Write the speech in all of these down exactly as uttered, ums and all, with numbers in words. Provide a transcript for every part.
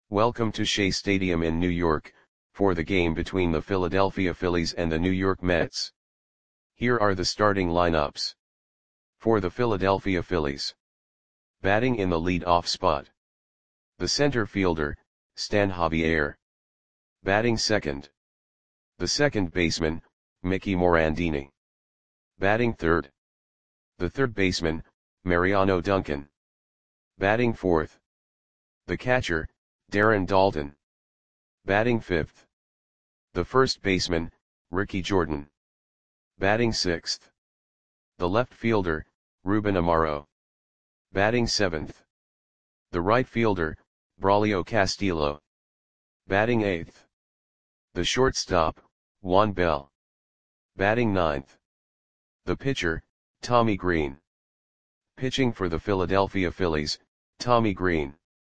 Welcome to Shea Stadium in New York, for the game between the Philadelphia Phillies and the New York Mets. Here are the starting lineups. For the Philadelphia Phillies. Batting in the lead-off spot. The center fielder, Stan Javier. Batting second. The second baseman, Mickey Morandini. Batting third. The third baseman, Mariano Duncan. Batting fourth. The catcher, Darren Daulton. Batting fifth. The first baseman, Ricky Jordan. Batting sixth. The left fielder, Ruben Amaro. Batting seventh. The right fielder, Braulio Castillo. Batting eighth. The shortstop, Juan Bell. Batting ninth. The pitcher, Tommy Green. Pitching for the Philadelphia Phillies, Tommy Green.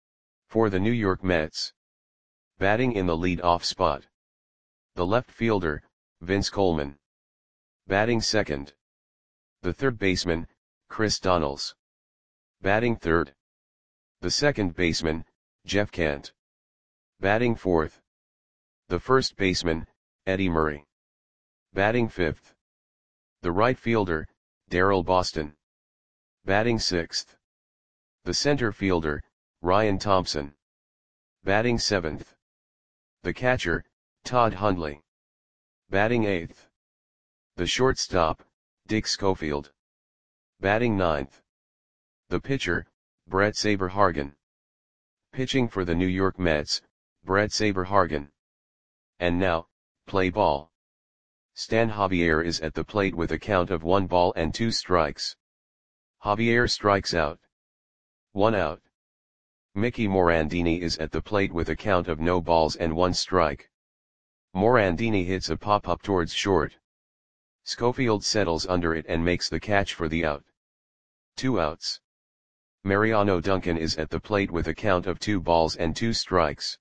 For the New York Mets. Batting in the lead-off spot. The left fielder, Vince Coleman. Batting second. The third baseman, Chris Donnells. Batting third. The second baseman, Jeff Kent. Batting fourth. The first baseman, Eddie Murray. Batting fifth. The right fielder, Darryl Boston. Batting sixth. The center fielder, Ryan Thompson. Batting seventh. The catcher, Todd Hundley. Batting eighth. The shortstop, Dick Schofield. Batting ninth. The pitcher, Brett Saberhagen. Pitching for the New York Mets, Brett Saberhagen. And now, play ball. Stan Javier is at the plate with a count of one ball and two strikes. Javier strikes out. One out. Mickey Morandini is at the plate with a count of no balls and one strike. Morandini hits a pop-up towards short. Schofield settles under it and makes the catch for the out. Two outs. Mariano Duncan is at the plate with a count of two balls and two strikes.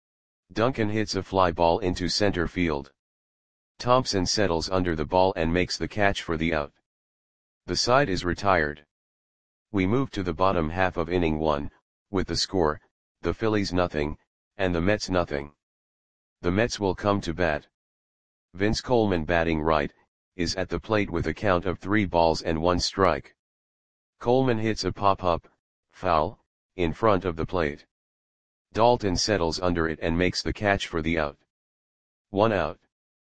Duncan hits a fly ball into center field. Thompson settles under the ball and makes the catch for the out. The side is retired. We move to the bottom half of inning one, with the score, the Phillies nothing, and the Mets nothing. The Mets will come to bat. Vince Coleman, batting right, is at the plate with a count of three balls and one strike. Coleman hits a pop-up, foul, in front of the plate. Daulton settles under it and makes the catch for the out. One out.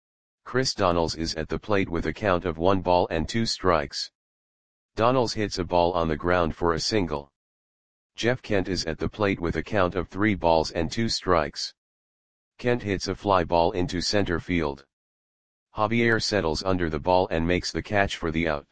Chris Donnells is at the plate with a count of one ball and two strikes. Donnells hits a ball on the ground for a single. Jeff Kent is at the plate with a count of three balls and two strikes. Kent hits a fly ball into center field. Javier settles under the ball and makes the catch for the out.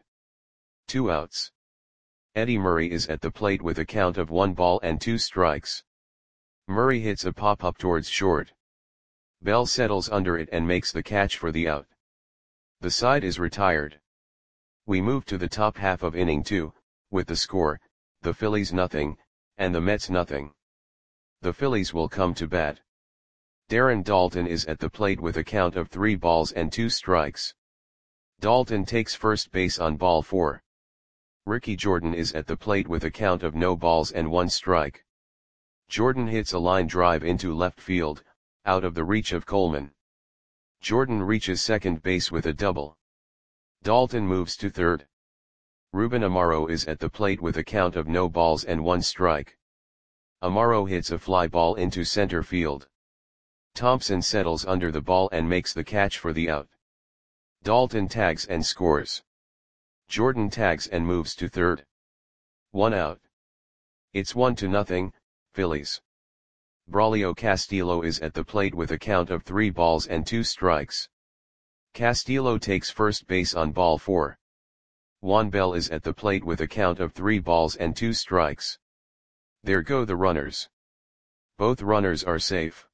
Two outs. Eddie Murray is at the plate with a count of one ball and two strikes. Murray hits a pop-up towards short. Bell settles under it and makes the catch for the out. The side is retired. We move to the top half of inning two, with the score, the Phillies nothing, and the Mets nothing. The Phillies will come to bat. Darren Daulton is at the plate with a count of three balls and two strikes. Daulton takes first base on ball four. Ricky Jordan is at the plate with a count of no balls and one strike. Jordan hits a line drive into left field, out of the reach of Coleman. Jordan reaches second base with a double. Daulton moves to third. Ruben Amaro is at the plate with a count of no balls and one strike. Amaro hits a fly ball into center field. Thompson settles under the ball and makes the catch for the out. Daulton tags and scores. Jordan tags and moves to third. One out. It's one to nothing, Phillies. Braulio Castillo is at the plate with a count of three balls and two strikes. Castillo takes first base on ball four. Juan Bell is at the plate with a count of three balls and two strikes. There go the runners. Both runners are safe.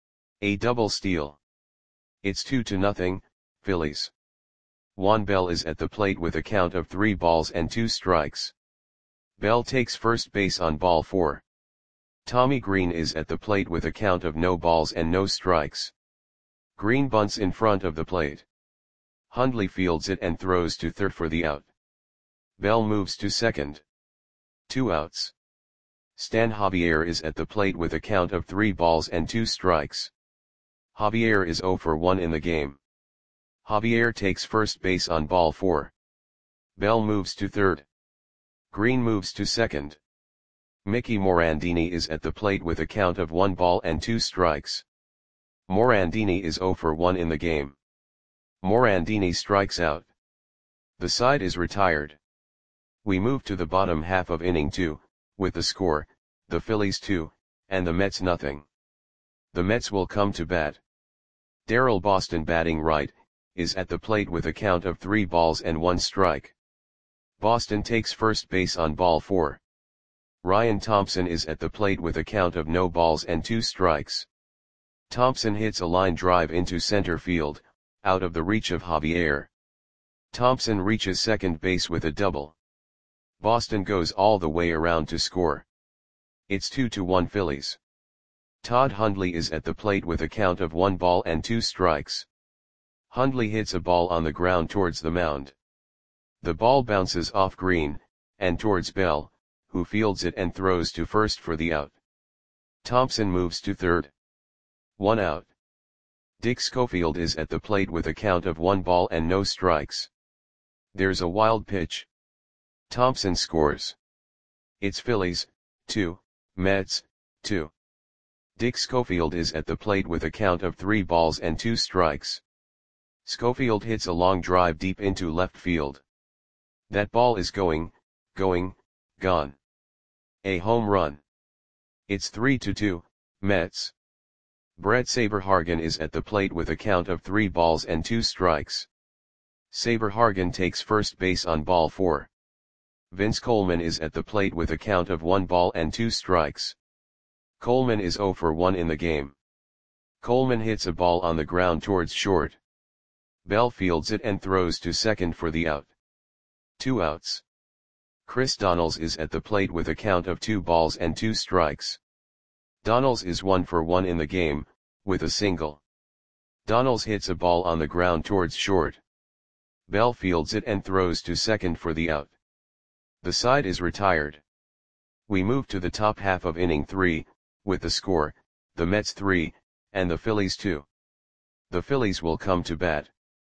A double steal. It's two to nothing, Phillies. Juan Bell is at the plate with a count of three balls and two strikes. Bell takes first base on ball four. Tommy Green is at the plate with a count of no balls and no strikes. Green bunts in front of the plate. Hundley fields it and throws to third for the out. Bell moves to second. Two outs. Stan Javier is at the plate with a count of three balls and two strikes. Javier is zero for one in the game. Javier takes first base on ball four. Bell moves to third. Green moves to second. Mickey Morandini is at the plate with a count of one ball and two strikes. Morandini is zero for one in the game. Morandini strikes out. The side is retired. We move to the bottom half of inning two, with the score, the Phillies two, and the Mets nothing. The Mets will come to bat. Darryl Boston, batting right, is at the plate with a count of three balls and one strike. Boston takes first base on ball four. Ryan Thompson is at the plate with a count of no balls and two strikes. Thompson hits a line drive into center field, out of the reach of Javier. Thompson reaches second base with a double. Boston goes all the way around to score. It's two to one Phillies. Todd Hundley is at the plate with a count of one ball and two strikes. Hundley hits a ball on the ground towards the mound. The ball bounces off Green, and towards Bell, who fields it and throws to first for the out. Thompson moves to third. One out. Dick Schofield is at the plate with a count of one ball and no strikes. There's a wild pitch. Thompson scores. It's Phillies, two, Mets, two. Dick Schofield is at the plate with a count of three balls and two strikes. Schofield hits a long drive deep into left field. That ball is going, going, gone. A home run. It's three to two, Mets. Brett Saberhagen is at the plate with a count of three balls and two strikes. Saberhagen takes first base on ball four. Vince Coleman is at the plate with a count of one ball and two strikes. Coleman is zero for one in the game. Coleman hits a ball on the ground towards short. Bell fields it and throws to second for the out. Two outs. Chris Donnells is at the plate with a count of two balls and two strikes. Donnells is one for one in the game, with a single. Donnells hits a ball on the ground towards short. Bell fields it and throws to second for the out. The side is retired. We move to the top half of inning three, with the score, the Mets three, and the Phillies two. The Phillies will come to bat.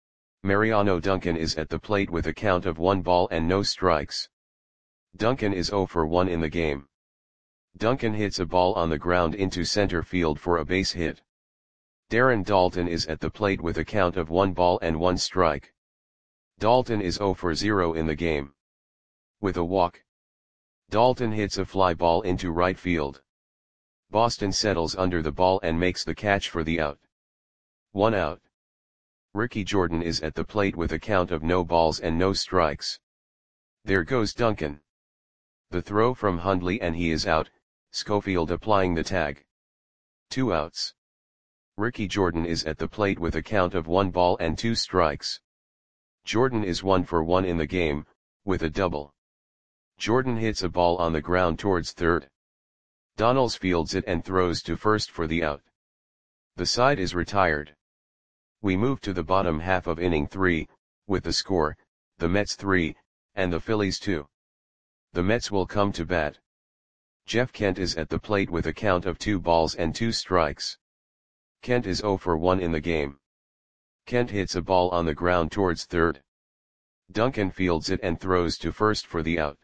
Mariano Duncan is at the plate with a count of one ball and no strikes. Duncan is zero for one in the game. Duncan hits a ball on the ground into center field for a base hit. Darren Daulton is at the plate with a count of one ball and one strike. Daulton is zero for zero in the game. With a walk. Daulton hits a fly ball into right field. Boston settles under the ball and makes the catch for the out. One out. Ricky Jordan is at the plate with a count of no balls and no strikes. There goes Duncan. The throw from Hundley and he is out, Schofield applying the tag. Two outs. Ricky Jordan is at the plate with a count of one ball and two strikes. Jordan is one for one in the game, with a double. Jordan hits a ball on the ground towards third. Donnells fields it and throws to first for the out. The side is retired. We move to the bottom half of inning three, with the score, the Mets three, and the Phillies two. The Mets will come to bat. Jeff Kent is at the plate with a count of two balls and two strikes. Kent is zero for one in the game. Kent hits a ball on the ground towards third. Duncan fields it and throws to first for the out.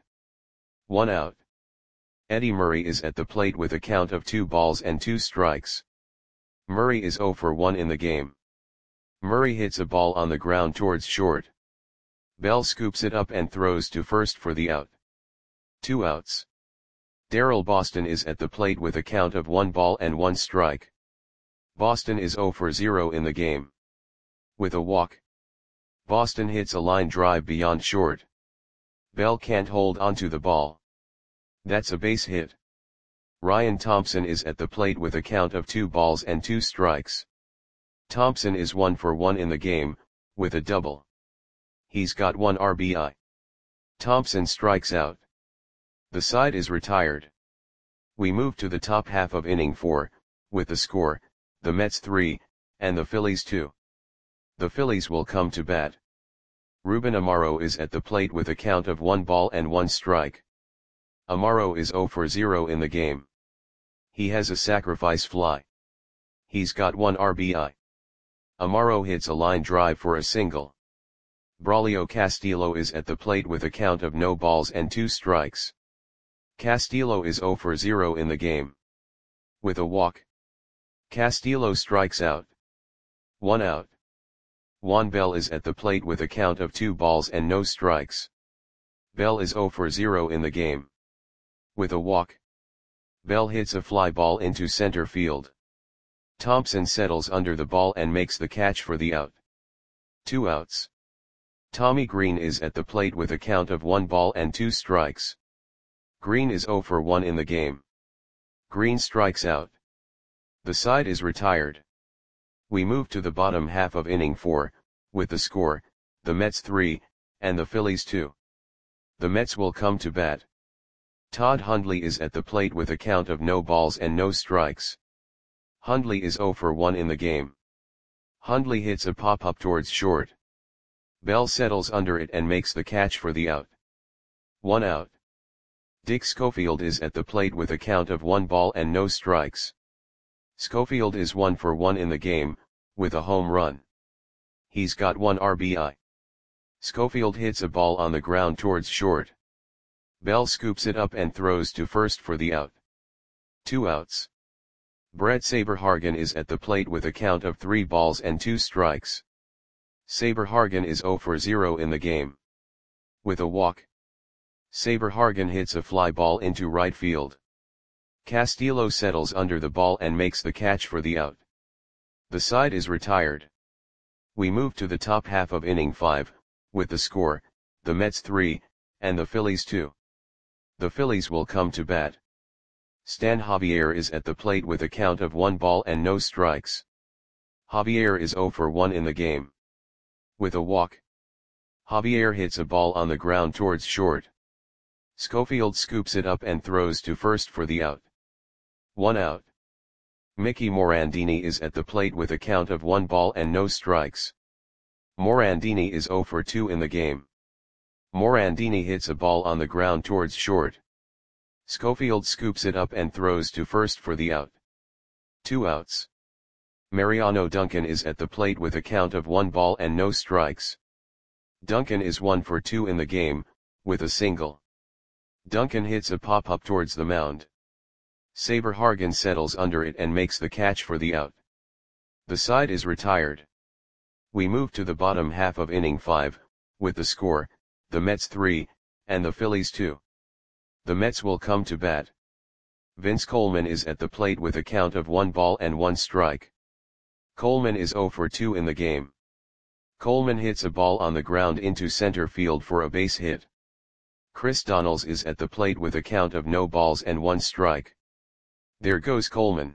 One out. Eddie Murray is at the plate with a count of two balls and two strikes. Murray is zero for one in the game. Murray hits a ball on the ground towards short. Bell scoops it up and throws to first for the out. Two outs. Darryl Boston is at the plate with a count of one ball and one strike. Boston is zero for zero in the game. With a walk. Boston hits a line drive beyond short. Bell can't hold onto the ball. That's a base hit. Ryan Thompson is at the plate with a count of two balls and two strikes. Thompson is one for one in the game, with a double. He's got one R B I. Thompson strikes out. The side is retired. We move to the top half of inning four, with the score, the Mets three, and the Phillies two. The Phillies will come to bat. Ruben Amaro is at the plate with a count of one ball and one strike. Amaro is zero for zero in the game. He has a sacrifice fly. He's got one R B I. Amaro hits a line drive for a single. Braulio Castillo is at the plate with a count of no balls and two strikes. Castillo is zero for zero in the game. With a walk, Castillo strikes out. One out. Juan Bell is at the plate with a count of two balls and no strikes. Bell is zero for zero in the game. With a walk, Bell hits a fly ball into center field. Thompson settles under the ball and makes the catch for the out. Two outs. Tommy Green is at the plate with a count of one ball and two strikes. Green is zero for one in the game. Green strikes out. The side is retired. We move to the bottom half of inning four, with the score, the Mets three, and the Phillies two. The Mets will come to bat. Todd Hundley is at the plate with a count of no balls and no strikes. Hundley is zero for one in the game. Hundley hits a pop-up towards short. Bell settles under it and makes the catch for the out. One out. Dick Schofield is at the plate with a count of one ball and no strikes. Schofield is one for one in the game, with a home run. He's got one R B I. Schofield hits a ball on the ground towards short. Bell scoops it up and throws to first for the out. Two outs. Brett Saberhagen is at the plate with a count of three balls and two strikes. Saberhagen is zero for zero in the game. With a walk, Saberhagen hits a fly ball into right field. Castillo settles under the ball and makes the catch for the out. The side is retired. We move to the top half of inning five, with the score, the Mets three, and the Phillies two. The Phillies will come to bat. Stan Javier is at the plate with a count of one ball and no strikes. Javier is zero for one in the game. With a walk, Javier hits a ball on the ground towards short. Schofield scoops it up and throws to first for the out. One out. Mickey Morandini is at the plate with a count of one ball and no strikes. Morandini is zero for two in the game. Morandini hits a ball on the ground towards short. Schofield scoops it up and throws to first for the out. Two outs. Mariano Duncan is at the plate with a count of one ball and no strikes. Duncan is one for two in the game, with a single. Duncan hits a pop-up towards the mound. Saberhagen settles under it and makes the catch for the out. The side is retired. We move to the bottom half of inning five, with the score, the Mets three, and the Phillies two. The Mets will come to bat. Vince Coleman is at the plate with a count of one ball and one strike. Coleman is zero for two in the game. Coleman hits a ball on the ground into center field for a base hit. Chris Donnells is at the plate with a count of no balls and one strike. There goes Coleman.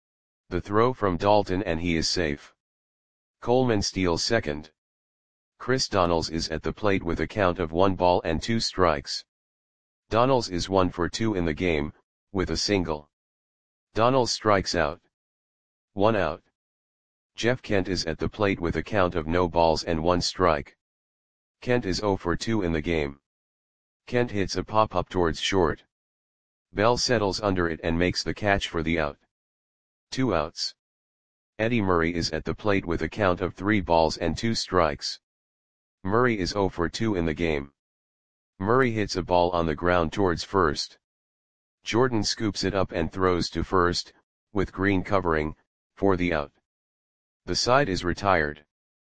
The throw from Dalton and he is safe. Coleman steals second. Chris Donnells is at the plate with a count of one ball and two strikes. Donnells is one for two in the game, with a single. Donnells strikes out. One out. Jeff Kent is at the plate with a count of no balls and one strike. Kent is zero for two in the game. Kent hits a pop-up towards short. Bell settles under it and makes the catch for the out. Two outs. Eddie Murray is at the plate with a count of three balls and two strikes. Murray is zero for two in the game. Murray hits a ball on the ground towards first. Jordan scoops it up and throws to first, with Green covering, for the out. The side is retired.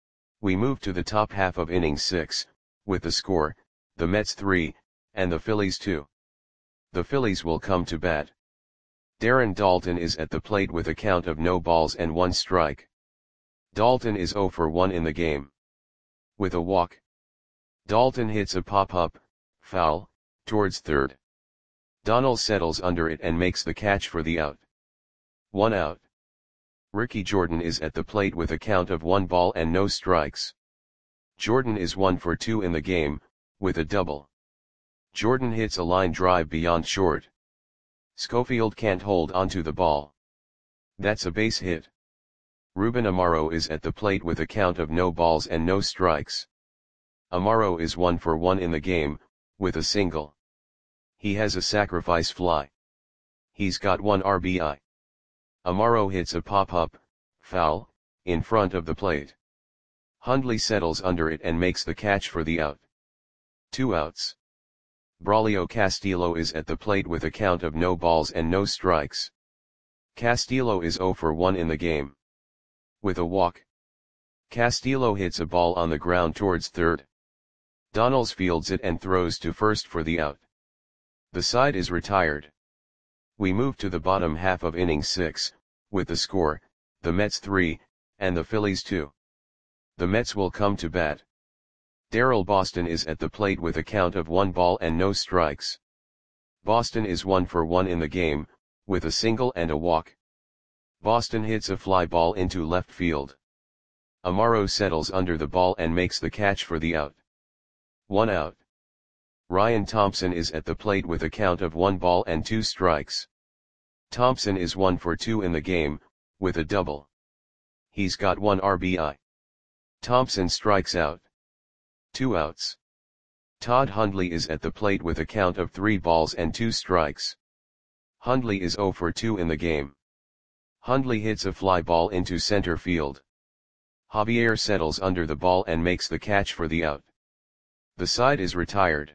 We move to the top half of inning six, with the score, the Mets three, and the Phillies two. The Phillies will come to bat. Darren Daulton is at the plate with a count of no balls and one strike. Daulton is zero for one in the game. With a walk, Daulton hits a pop-up, foul, towards third. Donnells settles under it and makes the catch for the out. One out. Ricky Jordan is at the plate with a count of one ball and no strikes. Jordan is one for two in the game, with a double. Jordan hits a line drive beyond short. Schofield can't hold onto the ball. That's a base hit. Ruben Amaro is at the plate with a count of no balls and no strikes. Amaro is one for one in the game, with a single. He has a sacrifice fly. He's got one R B I. Amaro hits a pop-up, foul, in front of the plate. Hundley settles under it and makes the catch for the out. Two outs. Braulio Castillo is at the plate with a count of no balls and no strikes. Castillo is zero for one in the game. With a walk. Castillo hits a ball on the ground towards third. Donalds fields it and throws to first for the out. The side is retired. We move to the bottom half of inning six, with the score, the Mets three, and the Phillies two. The Mets will come to bat. Darryl Boston is at the plate with a count of one ball and no strikes. Boston is one for one in the game, with a single and a walk. Boston hits a fly ball into left field. Amaro settles under the ball and makes the catch for the out. One out. Ryan Thompson is at the plate with a count of one ball and two strikes. Thompson is one for two in the game, with a double. He's got one R B I. Thompson strikes out. Two outs. Todd Hundley is at the plate with a count of three balls and two strikes. Hundley is zero for two in the game. Hundley hits a fly ball into center field. Javier settles under the ball and makes the catch for the out. The side is retired.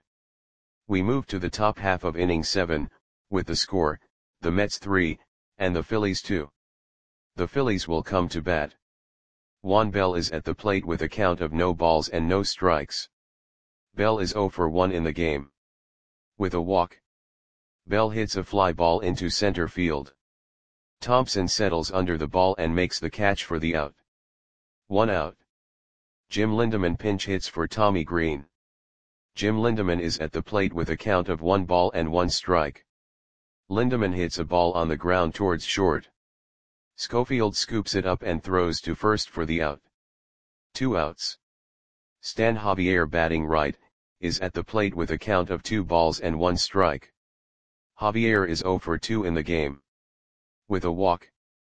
We move to the top half of inning seven, with the score, the Mets three, and the Phillies two. The Phillies will come to bat. Juan Bell is at the plate with a count of no balls and no strikes. Bell is zero for one in the game. With a walk. Bell hits a fly ball into center field. Thompson settles under the ball and makes the catch for the out. One out. Jim Lindemann pinch hits for Tommy Green. Jim Lindemann is at the plate with a count of one ball and one strike. Lindemann hits a ball on the ground towards short. Schofield scoops it up and throws to first for the out. Two outs. Stan Javier, batting right, is at the plate with a count of two balls and one strike. Javier is zero for two in the game. With a walk.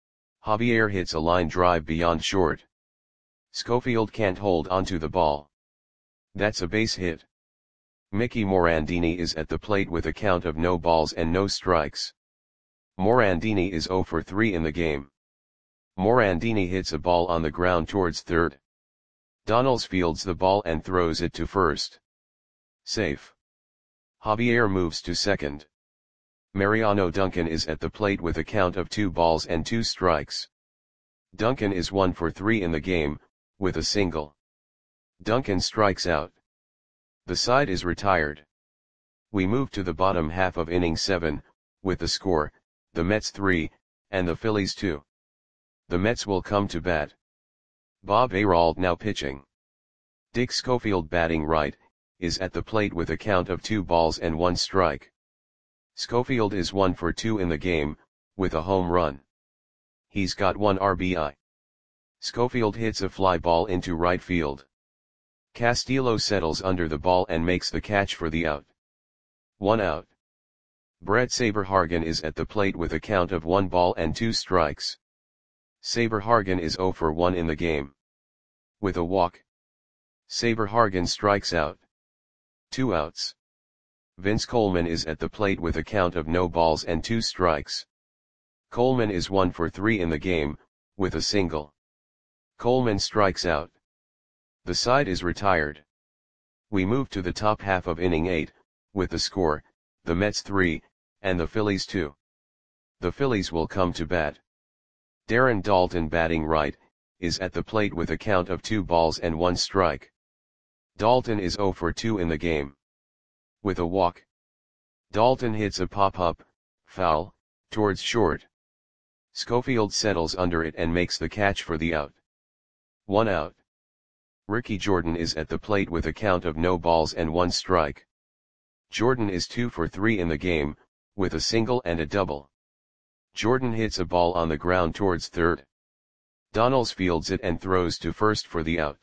Javier hits a line drive beyond short. Schofield can't hold onto the ball. That's a base hit. Mickey Morandini is at the plate with a count of no balls and no strikes. Morandini is zero for three in the game. Morandini hits a ball on the ground towards third. Donalds fields the ball and throws it to first. Safe. Javier moves to second. Mariano Duncan is at the plate with a count of two balls and two strikes. Duncan is one for three in the game, with a single. Duncan strikes out. The side is retired. We move to the bottom half of inning seven, with the score, the Mets three, and the Phillies two. The Mets will come to bat. Bob Arald, now pitching. Dick Schofield, batting right, is at the plate with a count of two balls and one strike. Schofield is one for two in the game, with a home run. He's got one R B I. Schofield hits a fly ball into right field. Castillo settles under the ball and makes the catch for the out. One out. Brett Saberhagen is at the plate with a count of one ball and two strikes. Saberhagen is zero for one in the game. With a walk. Saberhagen strikes out. Two outs. Vince Coleman is at the plate with a count of no balls and two strikes. Coleman is one for three in the game, with a single. Coleman strikes out. The side is retired. We move to the top half of inning eight, with the score, the Mets three, and the Phillies two. The Phillies will come to bat. Darren Daulton, batting right, is at the plate with a count of two balls and one strike. Daulton is zero for two in the game. With a walk. Daulton hits a pop-up, foul, towards short. Schofield settles under it and makes the catch for the out. One out. Ricky Jordan is at the plate with a count of no balls and one strike. Jordan is two for three in the game, with a single and a double. Jordan hits a ball on the ground towards third. Donalds fields it and throws to first for the out.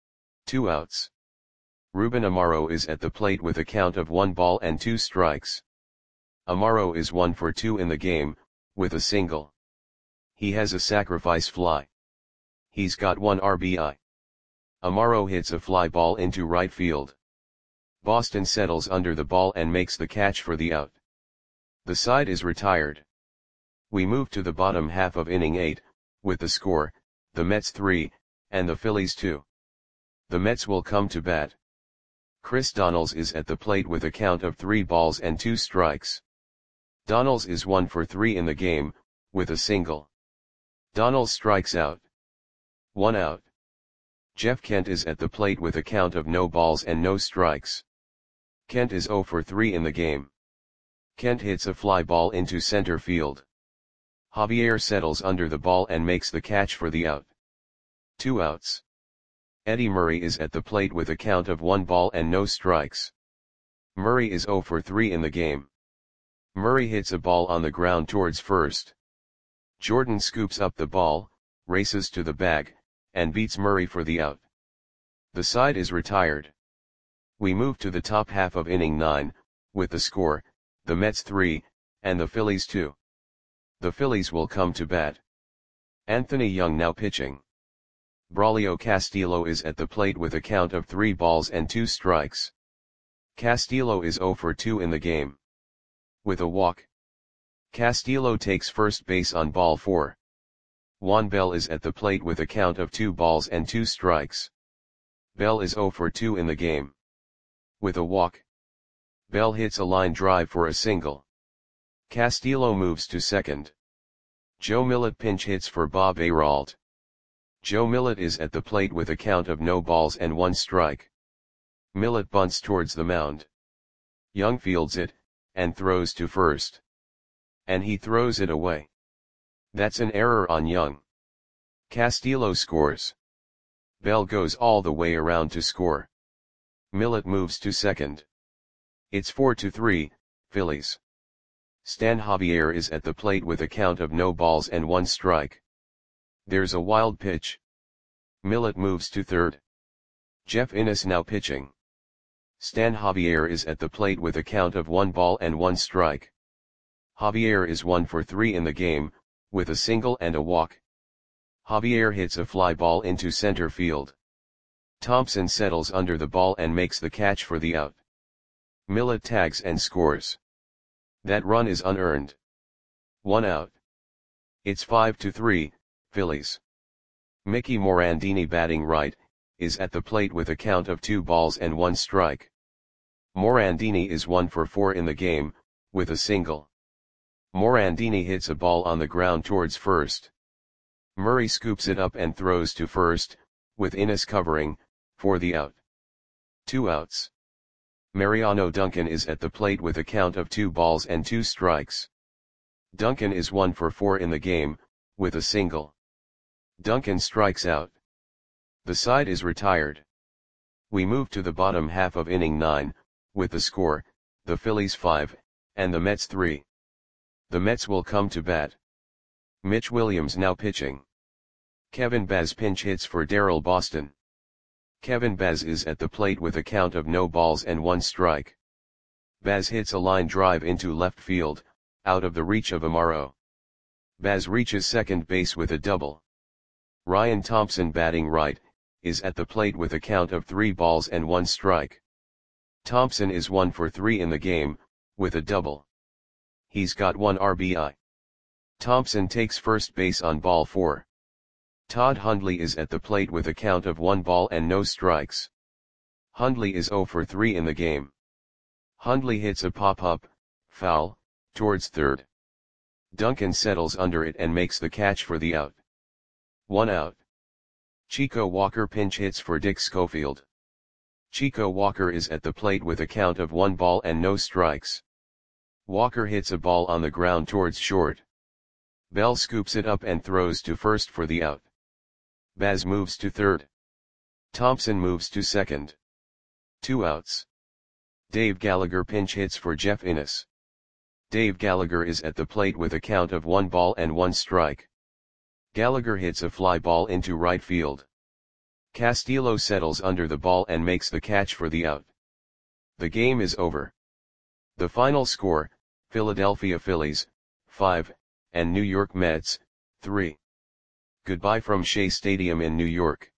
Two outs. Ruben Amaro is at the plate with a count of one ball and two strikes. Amaro is one for two in the game, with a single. He has a sacrifice fly. He's got one R B I. Amaro hits a fly ball into right field. Boston settles under the ball and makes the catch for the out. The side is retired. We move to the bottom half of inning eight, with the score, the Mets three, and the Phillies two. The Mets will come to bat. Chris Donnells is at the plate with a count of three balls and two strikes. Donnells is one for three in the game, with a single. Donnells strikes out. One out. Jeff Kent is at the plate with a count of no balls and no strikes. Kent is zero for three in the game. Kent hits a fly ball into center field. Javier settles under the ball and makes the catch for the out. Two outs. Eddie Murray is at the plate with a count of one ball and no strikes. Murray is zero for three in the game. Murray hits a ball on the ground towards first. Jordan scoops up the ball, races to the bag, and beats Murray for the out. The side is retired. We move to the top half of inning nine, with the score, the Mets three, and the Phillies two. The Phillies will come to bat. Anthony Young now pitching. Braulio Castillo is at the plate with a count of three balls and two strikes. Castillo is zero for two in the game. With a walk. Castillo takes first base on ball four. Juan Bell is at the plate with a count of two balls and two strikes. Bell is zero for two in the game. With a walk. Bell hits a line drive for a single. Castillo moves to second. Joe Millett pinch hits for Bob Aralt. Joe Millett is at the plate with a count of no balls and one strike. Millett bunts towards the mound. Young fields it, and throws to first. And he throws it away. That's an error on Young. Castillo scores. Bell goes all the way around to score. Millett moves to second. It's four to three, Phillies. Stan Javier is at the plate with a count of no balls and one strike. There's a wild pitch. Millett moves to third. Jeff Innes now pitching. Stan Javier is at the plate with a count of one ball and one strike. Javier is one for three in the game, with a single and a walk. Javier hits a fly ball into center field. Thompson settles under the ball and makes the catch for the out. Millett tags and scores. That run is unearned. One out. It's five to three, Phillies. Mickey Morandini batting right, is at the plate with a count of two balls and one strike. Morandini is one for four in the game, with a single. Morandini hits a ball on the ground towards first. Murray scoops it up and throws to first, with Innes covering, for the out. Two outs. Mariano Duncan is at the plate with a count of two balls and two strikes. Duncan is one for four in the game, with a single. Duncan strikes out. The side is retired. We move to the bottom half of inning nine, with the score, the Phillies five, and the Mets three. The Mets will come to bat. Mitch Williams now pitching. Kevin Baz pinch hits for Darryl Boston. Kevin Baz is at the plate with a count of no balls and one strike. Baz hits a line drive into left field, out of the reach of Amaro. Baz reaches second base with a double. Ryan Thompson batting right, is at the plate with a count of three balls and one strike. Thompson is one for three in the game, with a double. He's got one R B I. Thompson takes first base on ball four. Todd Hundley is at the plate with a count of one ball and no strikes. Hundley is zero for three in the game. Hundley hits a pop-up, foul, towards third. Duncan settles under it and makes the catch for the out. One out. Chico Walker pinch hits for Dick Schofield. Chico Walker is at the plate with a count of one ball and no strikes. Walker hits a ball on the ground towards short. Bell scoops it up and throws to first for the out. Baz moves to third. Thompson moves to second. Two outs. Dave Gallagher pinch hits for Jeff Innes. Dave Gallagher is at the plate with a count of one ball and one strike. Gallagher hits a fly ball into right field. Castillo settles under the ball and makes the catch for the out. The game is over. The final score, Philadelphia Phillies, five, and New York Mets, three. Goodbye from Shea Stadium in New York.